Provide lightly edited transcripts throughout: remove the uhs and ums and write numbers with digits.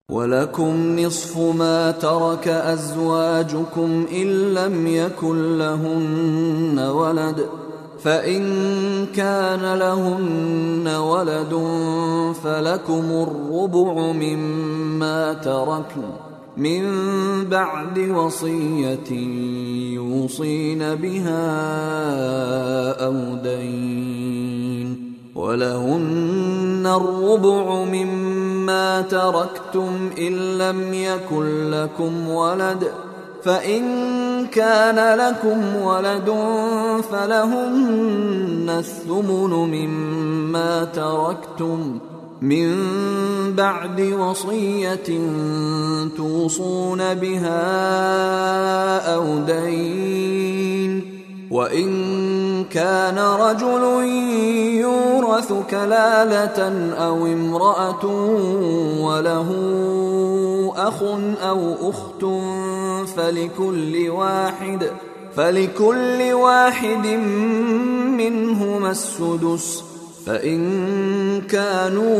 ولكم نصف ما ترك أزواجكم إن لم يكن لهن ولد، فإن كان لهن ولد فلكم الربع مما تركن من بعد وصية يوصين بها أو دين، ولهن الربع مما تركتم إن لم يكن لكم ولد، فإن كان لكم ولد فلهن الثمن مما تركتم من بعد وصية توصون بها أو دين، وإن كان رجل يورث كلالة أو امرأة وله أخ أو أخت فلكل واحد منهما السدس، فإن كانوا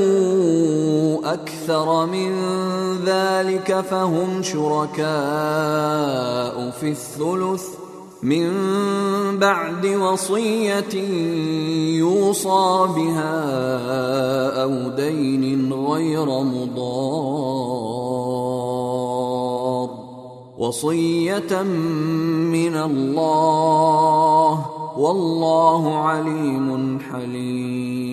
أكثر من ذلك فهم شركاء في الثلث من بعد وصية يوصى بها أو دين غير مضار، وصية من الله، والله عليم حليم.